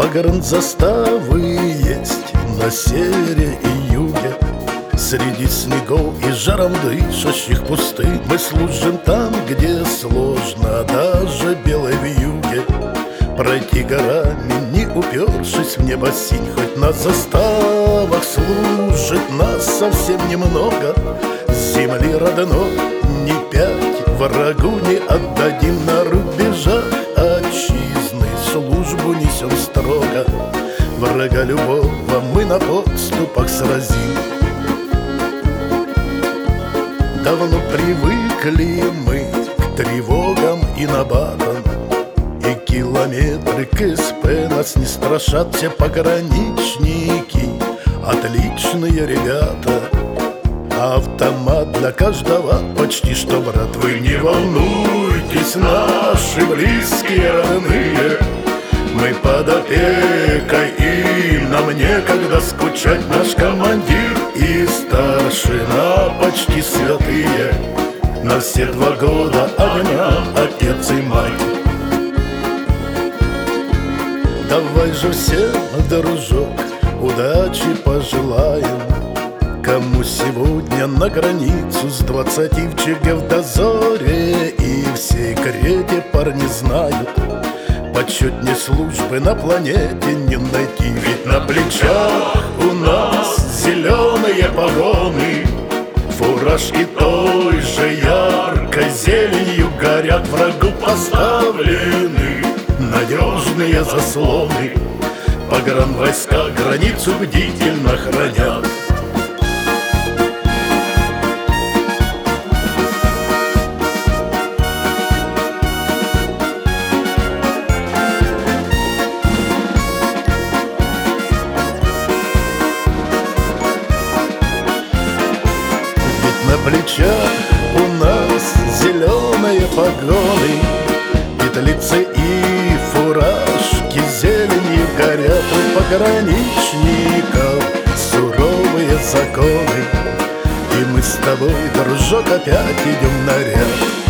Погранзаставы есть на севере и юге. Среди снегов и жаром дышащих пустынь мы служим там, где сложно даже белой вьюге пройти горами, не упершись в небо синь. Хоть на заставах служит нас совсем немного, с земли родной не пять врагу не отдадим. На рубежах отчизны службу несем строго, врага любого мы на подступах сразим. Давно привыкли мы к тревогам и набатам, и километры КСП нас не страшат. Все пограничники отличные ребята, автомат для каждого почти что брат. Вы не волнуйтесь, наши близкие родные, мы под опекой, и нам некогда скучать. Наш командир и старшина почти святые, на все 2 года огня отец и мать. Давай же всем, дружок, удачи пожелаем, кому сегодня на границу с 20 в ЧГ в дозоре и в секрете парни знают. Почетнее службы на планете не найти, ведь на плечах у нас зеленые погоны, фуражки той же яркой зеленью горят. Врагу поставлены надежные заслоны, погранвойска границу бдительно хранят. На плечах у нас зеленые погоны, петлицы и фуражки зеленью горят. У пограничников суровые законы, и мы с тобой, дружок, опять идем на ряд.